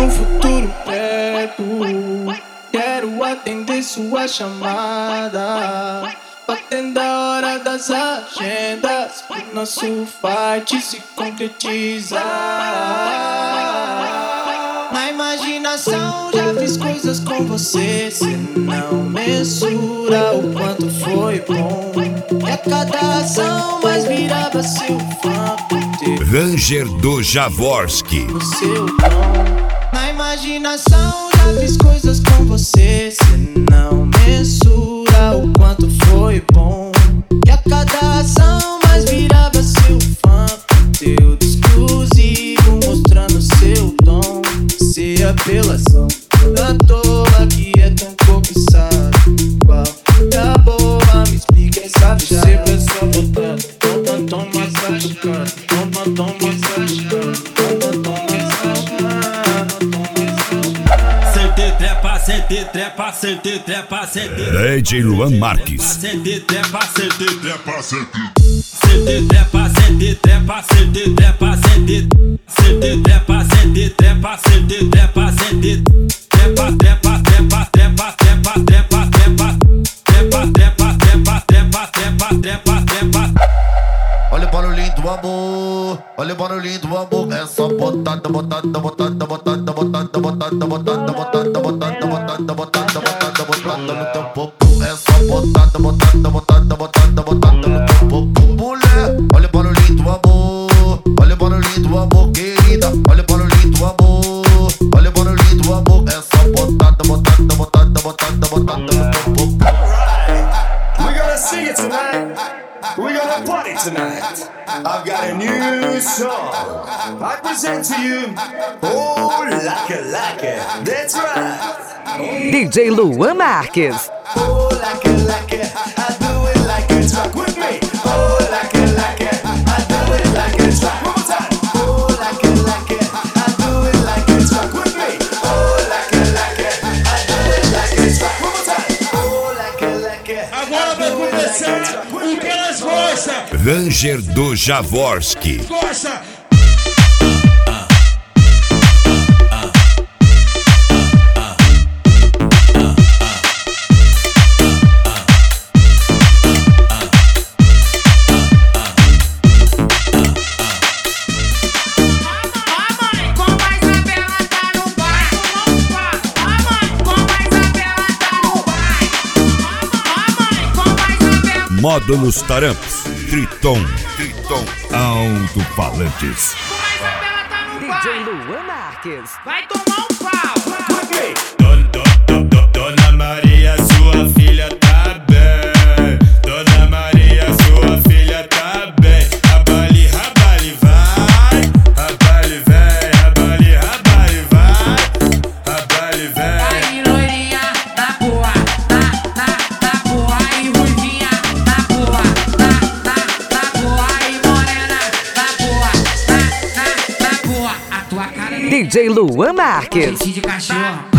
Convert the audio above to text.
no futuro perto. Quero atender sua chamada, batendo a hora das agendas, pro nosso fight se concretizar. Na imaginação já fiz coisas com você, cê não mensura o quanto foi bom. E a cada ação mais virava seu fã. Ranger do Jaworski. No seu tom. Na imaginação já fiz coisas com você, cê não mensura o quanto foi bom. E a cada ação mais virava seu fã. Conteúdo exclusivo mostrando seu tom. Se apelação toda toa que é tão cobiçado. Qual é a boa? Me explica essa chave. Você vai só botar tom, massagem. Tom, massagem. Sente trepa, sente trepa, sente DJ Luan Marques. Sente trepa, sente trepa, sente trepa, sente trepa, sente trepa, sente trepa, sente trepa, sente trepa, sente trepa, trepa, trepa, trepa, trepa, trepa, trepa, trepa, trepa, trepa, trepa, trepa, trepa, trepa. Olha o barulhinho do amor, olha o barulhinho do amor. É só botada, botada, botada, botada, botada, botada, botada, botada, botada, botada, botada, botada no teu popô. É só botada, botada, botada, botada, botada no teu popô. Mulher, olha o barulhinho do amor, olha o barulhinho do amor, querida. Olha o barulhinho do amor, olha o barulhinho do amor. É só botada, botada, botada, botada, botada no teu popô. We gonna sing it tonight. We gonna party tonight. I've got a new song I present to you. Oh, like it, that's right. DJ Luan Marques. Oh, like it, I do it like it's rock with me. Oh, like it, I do it like it's rock. One more time. Oh, like it, I do it like it's rock with me. Oh, like it, I do it like it's rock. One more time. Oh, like it. Agora vai começar o que elas gostam. Ranger do Jaworski. Gosta. Módulos Taramps, Triton, alto-falantes. DJ Luan Marques. Vai tomar um pau. Dona Maria, sua filha tá bem. Dona Maria, sua filha tá bem. Rabali, rabali, vai. Rabali, vem. Rabali, rabali, vai. Rabali, vem. Aí, loirinha, na boa, na boa. Aí, ruivinha, na boa, na boa. Aí, morena, na boa, na boa. A tua cara é DJ Luan Marques. de cachorro.